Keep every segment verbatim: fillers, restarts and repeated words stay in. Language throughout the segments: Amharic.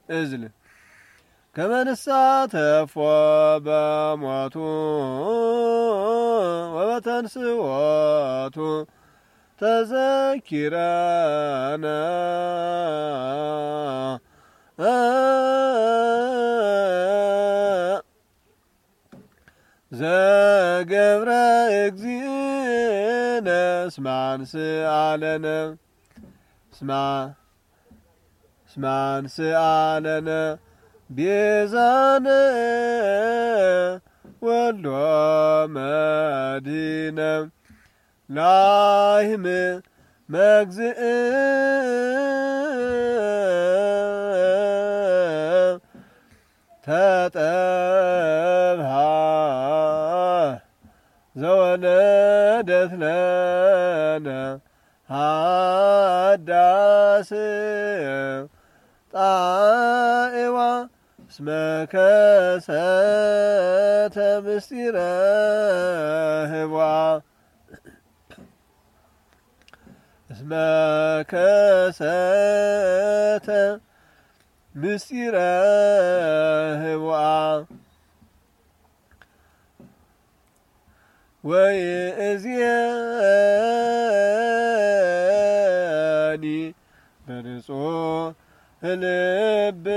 እዝል ከመንሳተፎ በሞቱ ወበተንስኦቱ ተዘኪረነ ዘገብረ እግዚእነ እስመ አንስአለነ እስመ አንስአለነ ቤዛነ ወልዶ መድኅነ ላህም መግዝእ ተጠብሃ ዘወለደት ለነ ሃዳስ ጣዕዋ እስመ ከሰተ ምስጢረ ህቡአ እስመ ከሰተ ምስጢረ ህቡአ ወይእዜኒ በንጹሕ ልብ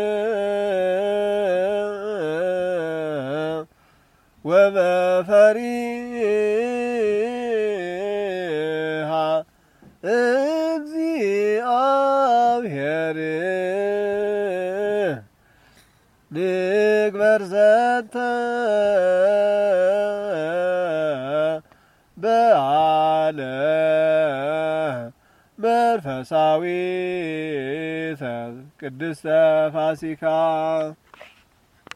ወበፈሪሃ እግዚአብሔር ንግበር ዘንተ በዓለ መንፈሳዊተ ቅድስተ ፋሲካ